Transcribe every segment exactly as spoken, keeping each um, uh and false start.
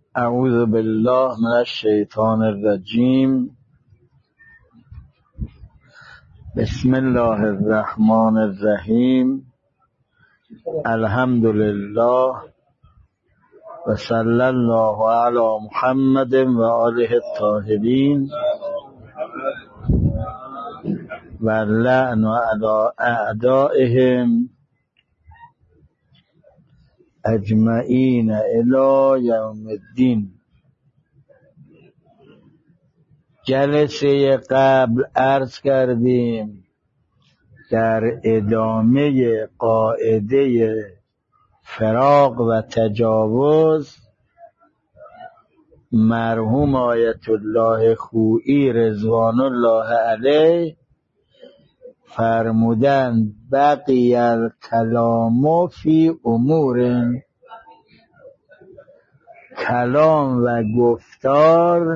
اعوذ بالله من الشیطان الرجیم. بسم الله الرحمن الرحیم. الحمد لله و صلی الله علی محمد و آله الطاهرین و لعن علی اعدائهم اجمعین الی یوم الدین. جلسه قبل عرض کردیم در ادامه قاعده فراق و تجاوز مرحوم آیت الله خویی رضوان الله علیه فرمودند بقی الکلام فی امور، کلام و گفتار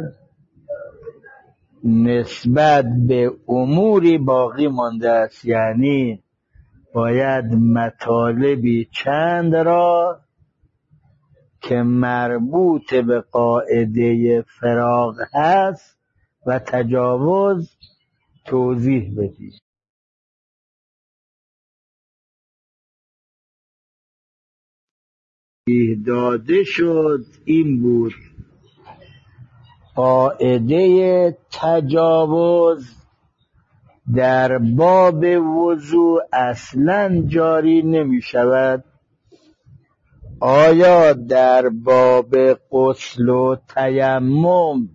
نسبت به اموری باقی مانده است، یعنی باید مطالبی چند را که مربوط به قاعده فراق هست و تجاوز توضیح بدید. داده شد این بود قاعده تجاوز در باب وضو اصلا جاری نمی شود. آیا در باب غسل و تیمم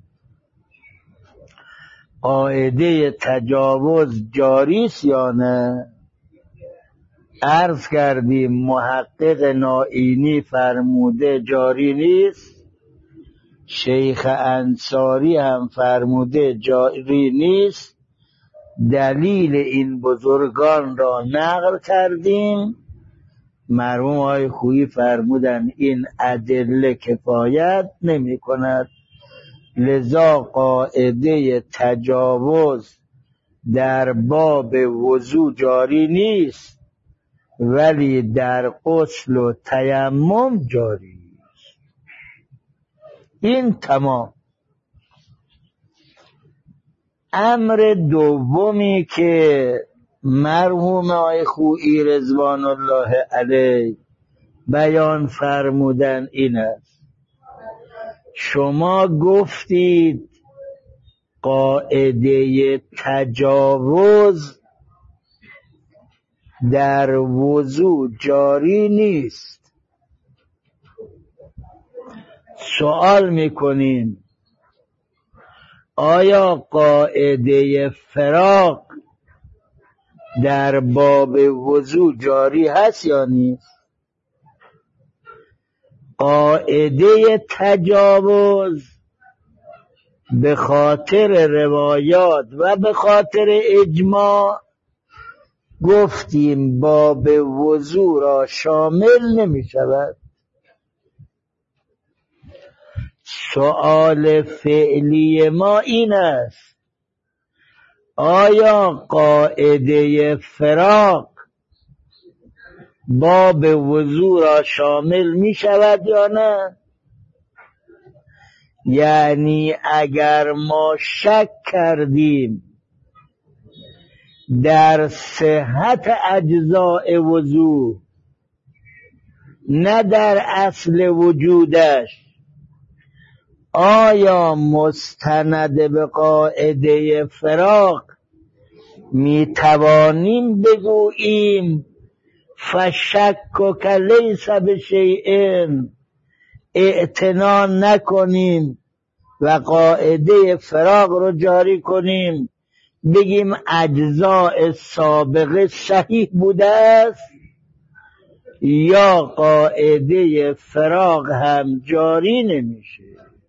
قاعده تجاوز جاری است یا نه؟ عرض کردیم محقق نائینی فرموده جاری نیست، شیخ انصاری هم فرموده جاری نیست. دلیل این بزرگان را نقل کردیم. مرحوم آقای خویی فرمودن این ادله کفایت نمی کند، لذا قاعده تجاوز در باب وضو جاری نیست ولی در غسل و تیمم جاری است. این تمام. امر دومی که مرحوم آقای خویی رضوان الله علیه بیان فرمودن این است: شما گفتید قاعده تجاوز در وضو جاری نیست. سوال میکنیم آیا قاعده فراق در باب وضو جاری هست یا نیست؟ قاعده تجاوز به خاطر روایات و به خاطر اجماع گفتیم باب وضو را شامل نمی شود. سؤال فعلی ما این است: آیا قاعده فراق باب وضو را شامل می شود یا نه؟ یعنی اگر ما شک کردیم در صحت اجزاء وضو نه در اصل وجودش، آیا مستند به قاعده فراق می توانیم بگوییم فشکک لیس بشیء، اعتنا نکنیم و قاعده فراق رو جاری کنیم، بگیم اجزاء سابقه صحیح بوده است، یا قاعده فراق هم جاری نمیشه؟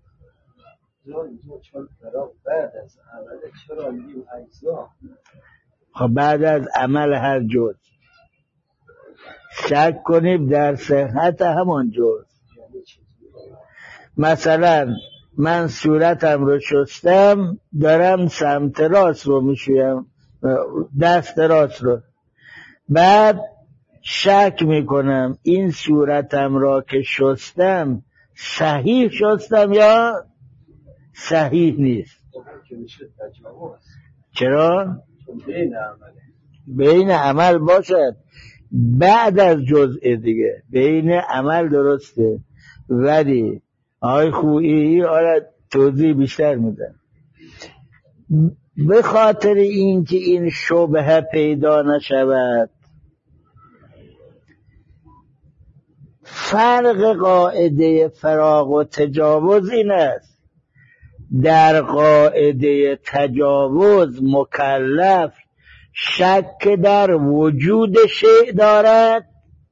خب بعد از عمل هر جز شک کنیم در صحت همان جز. مثلا من صورتم رو شستم، دارم سمت راست رو میشویم، دست راست رو، بعد شک میکنم این صورتم را که شستم صحیح شستم یا صحیح نیست؟ چرا؟ بین عمله بین عمل باشد بعد از جزء دیگه. بین عمل درسته، ولی آقای خویی آره توضیح بیشتر میدن. به خاطر اینکه این شبهه پیدا نشود، فرق قاعده فراغ و تجاوز این است: در قاعده تجاوز مکلف شک در وجود شیء دارد،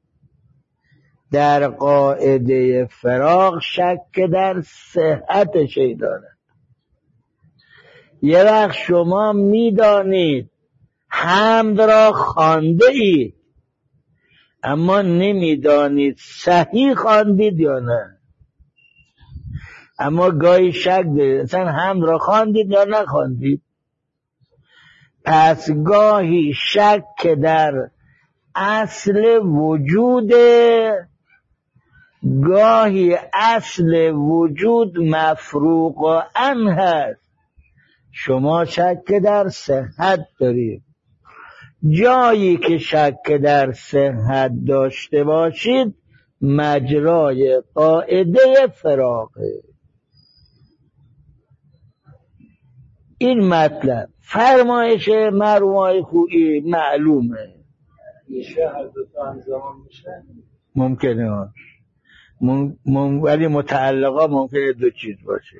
در قاعده فراغ شک در صحت شیء دارد. یه وقت شما میدانید حمد را خوانده اید، اما نمیدانید صحیح خواندید یا نه. اما گاهی شک دارید اصلا حمد را خواندید یا نخواندید. پس گاهی شک در اصل وجود، گاهی اصل وجود مفروغ عنه هست. شما شک در صحت دارید. جایی که شک در صحت داشته باشید مجرای قاعده فراغه. این مطلب فرمایش مرحوم خویی معلومه. میشه هر دو تا همزمان میشه؟ ممکنه مم... مم... ولی متعلقا ممکنه دو چیز باشه.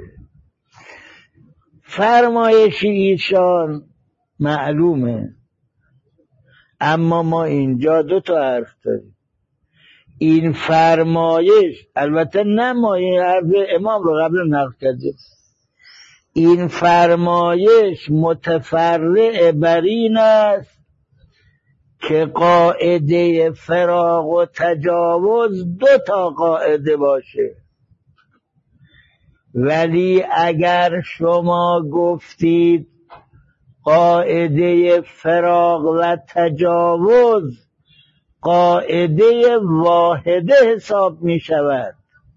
فرمایش ایشان معلومه، اما ما اینجا دو تا حرف داریم. این فرمایش البته نه ما این حرف امام رو قبل نقل کردیم. این فرمایش متفرع بر این است که قاعده فراغ و تجاوز دو تا قاعده باشه. ولی اگر شما گفتید قاعده فراغ و تجاوز قاعده واحده حساب می شود.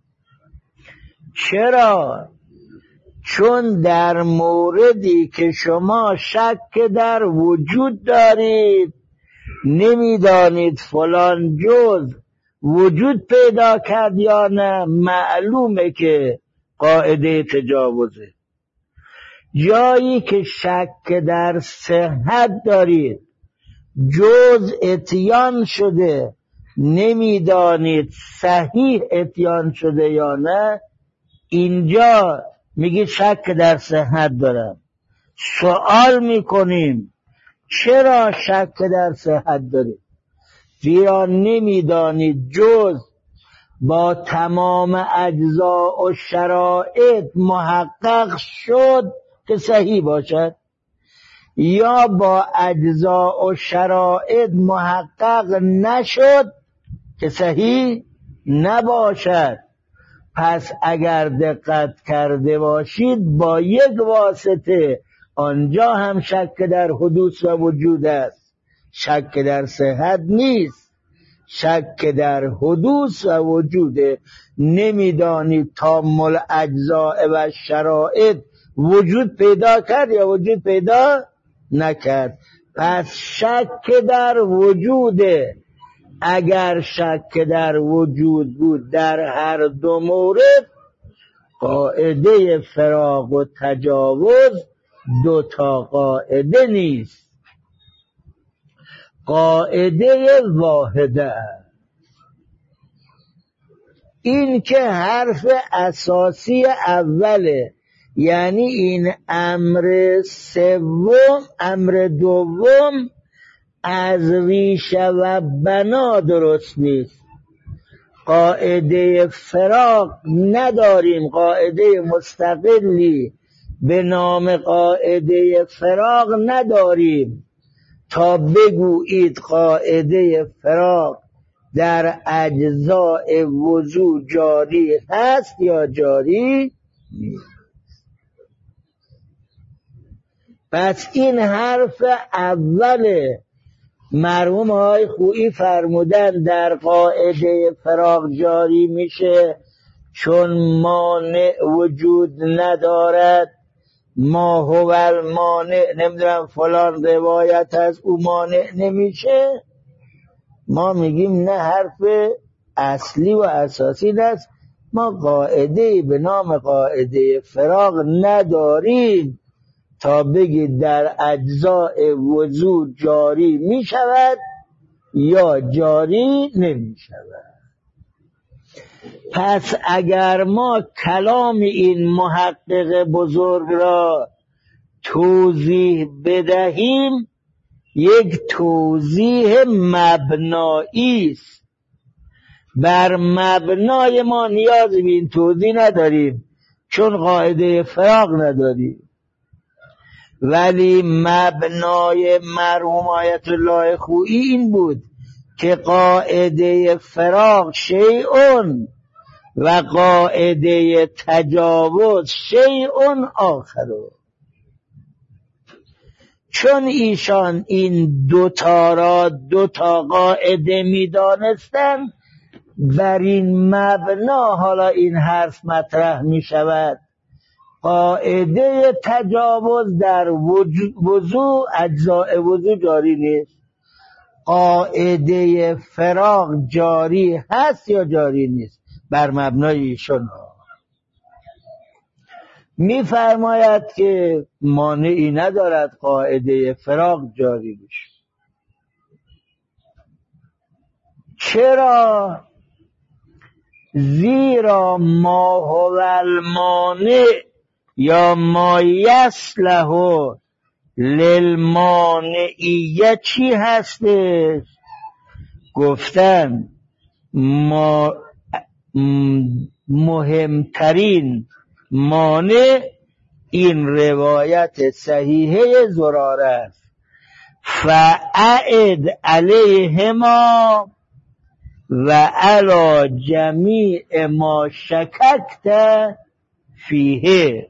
چرا؟ چون در موردی که شما شک در وجود دارید، نمیدانید فلان جز وجود پیدا کرد یا نه، معلومه که قاعده تجاوزه. جایی که شک در صحت دارید، جز اتیان شده، نمیدانید صحیح اتیان شده یا نه، اینجا میگی شک در صحت دارم. سوال میکنیم چرا شک در صحت دارید؟ زیرا نمیدانید جز با تمام اجزا و شرایط محقق شد که صحیح باشد، یا با اجزا و شرایط محقق نشد که صحیح نباشد. پس اگر دقت کرده باشید با یک واسطه آنجا هم شک در حدوث و وجود است، شک در صحت نیست، شک در حدوث و وجود. نمیدانید تامل اجزاء و شرایط وجود پیدا کرد یا وجود پیدا نکرد. پس شک در وجوده. اگر شک در وجود بود در هر دو مورد قاعده فراغ و تجاوز دو تا قاعده نیست، قاعده واحده. این که حرف اساسی اوله، یعنی این امر سوم، امر دوم از ریشه و بنا درست نیست. قاعده فراغ نداریم، قاعده مستقلی به نام قاعده فراغ نداریم تا بگویید قاعده فراغ در اجزاء وجود جاری هست یا جاری نیست. پس این حرف اوله. مرحوم های خویی فرمودن در قاعده فراغ جاری میشه چون مانع وجود ندارد، ما هو المانع، نمیدونم فلان روایت از او مانع نمیشه، ما میگیم نه، حرف اصلی و اساسی است. ما قاعده به نام قاعده فراغ نداریم تا بگید در اجزاء وضو جاری می شود یا جاری نمی شود. پس اگر ما کلام این محقق بزرگ را توضیح بدهیم، یک توضیح مبنایی است. بر مبنای ما نیاز به این توضیح نداریم چون قاعده فراغ نداریم، ولی مبنای مرحوم آیت الله خویی این بود که قاعده فراغ شیئون و قاعده تجاوز شیئون آخر. چون ایشان این دوتا را دوتا قاعده می دانستن، بر این مبنا حالا این حرف مطرح می شود. قاعده تجاوز در وضو اجزاء وضو جاری نیست، قاعده فراغ جاری هست یا جاری نیست، بر مبنای ایشان می فرماید که مانعی ندارد قاعده فراغ جاری بشه. چرا؟ زیرا ما هو المانع یا ما یصلح للمانعیه چی هستش؟ گفتن ما مهمترین مانع این روایت صحیحه زراره است. فاعد علیهما و علی جمیع ما شککت فیه.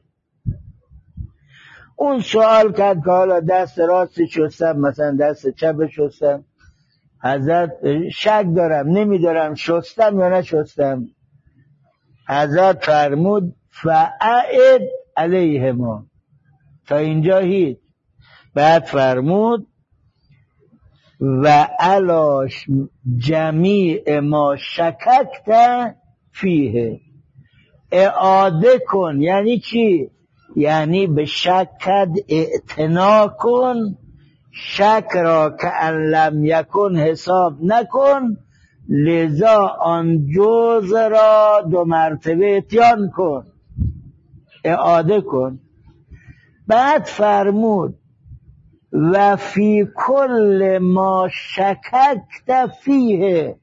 اون سوال کرد که حالا دست راست شستم مثلا دست چپ شستم، حضرت شک دارم نمیدارم شستم یا نشستم. حضرت فرمود فاعد علیهما، تا اینجا هیچ. بعد فرمود و علی جمیع ما شککت فیه، اعاده کن. یعنی چی؟ یعنی به شکت اعتنا کن، شک را که ان لم یکن حساب نکن، لذا آن جز را دو مرتبه اتیان کن، اعاده کن. بعد فرمود و فی کل ما شککت فیه،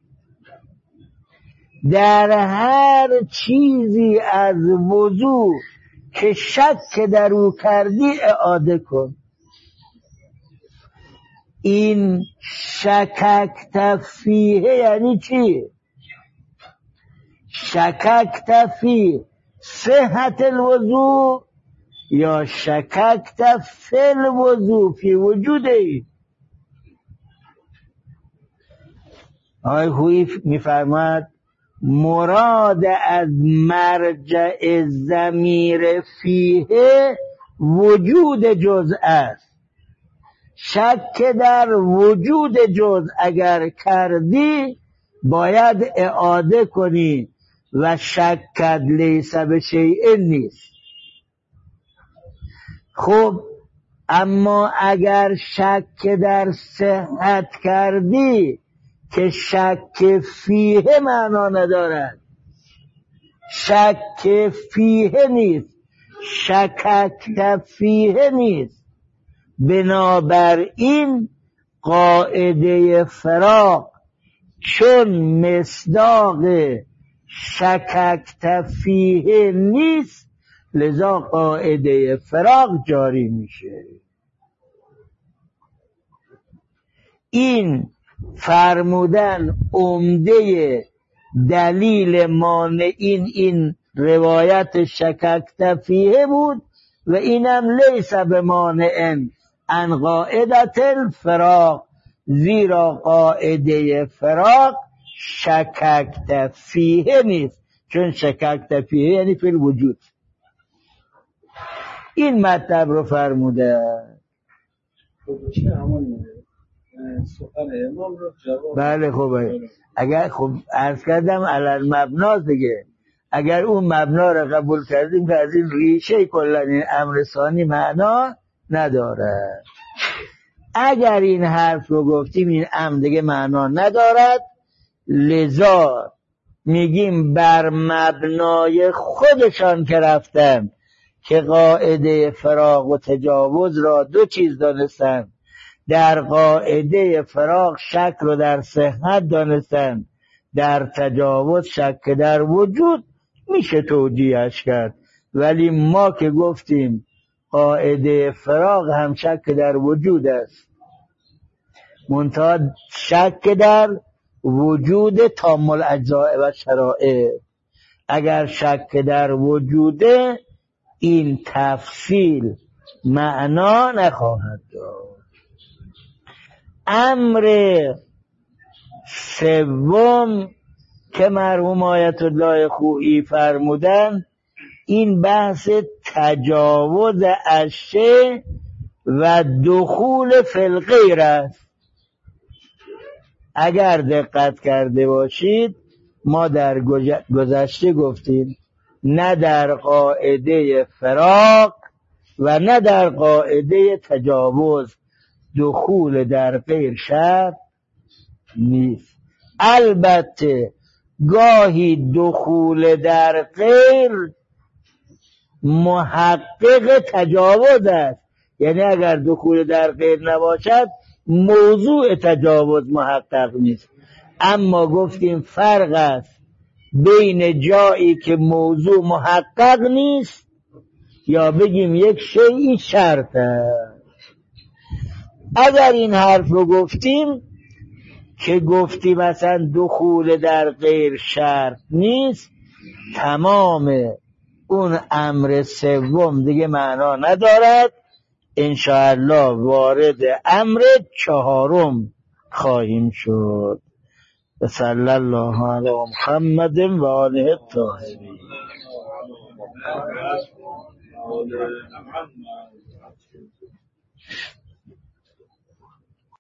در هر چیزی از وضو که شک در او کردی اعاده کن. این شککت فیه یعنی چی؟ شککت فی صحت الوضو یا شککت فی الوضو فی وجوده. آقای خویی میفرماد مراد از مرجع ضمیر فیه وجود جزء است. شک در وجود جزء اگر کردی باید اعاده کنی و شکت لیس بشیء نیست. خب اما اگر شک در صحت کردی که شک فیه معنا ندارد، شک فیه نیست، شکک فیه نیست. بنابراین قاعده فراغ چون مصداق شککت فیه نیست، لذا قاعده فراغ جاری میشه. این فرمودن عمده دلیل مانعین این روایت شککت فیه بود و اینم لیس بمانع ان قاعدت الفراغ، زیرا قاعده فراغ شککت فیه نیست چون شککت فیه یعنی فی الوجود. این مطلب رو فرموده. خب چه همون سخن امام رو جواب. بله خب اگر خب عرض کردم علل مبنا دیگه، اگر اون مبنا رو قبول کردیم که از این ریشه کلا این امر ثانی معنا نداره. اگر این حرف رو گفتیم این امر دیگه معنا ندارد، لذا میگیم بر مبنای خودشان که رفتن که قاعده فراق و تجاوز را دو چیز دانستن، در قاعده فراق شک رو در صحت دانستن، در تجاوز شک در وجود، میشه توجیهش کرد. ولی ما که گفتیم قاعده فراق هم شک در وجود است، منتها شک در وجود تام الاجزاء و شرائع. اگر شک در وجوده این تفصیل معنا نخواهد داشت. امر سوم که مرحوم آیت الله خویی فرمودن این بحث تجاوز اشیاء و دخول فی الغیر است. اگر دقت کرده باشید ما در گذشته گفتیم نه در قاعده فراق و نه در قاعده تجاوز دخول در غیر شرط نیست. البته گاهی دخول در غیر محقق تجاوز است، یعنی اگر دخول در غیر نباشد موضوع تجاوز محقق نیست. اما گفتیم فرق است بین جایی که موضوع محقق نیست یا بگیم یک شیئی شرط است. اگر این حرف رو گفتیم که گفتیم مثلا دخول در غیر شرط نیست، تمام اون امر سوم دیگه معنا ندارد. انشاءالله وارد امر چهارم خواهیم شد. صلی الله علی محمد و آله الطاهرین.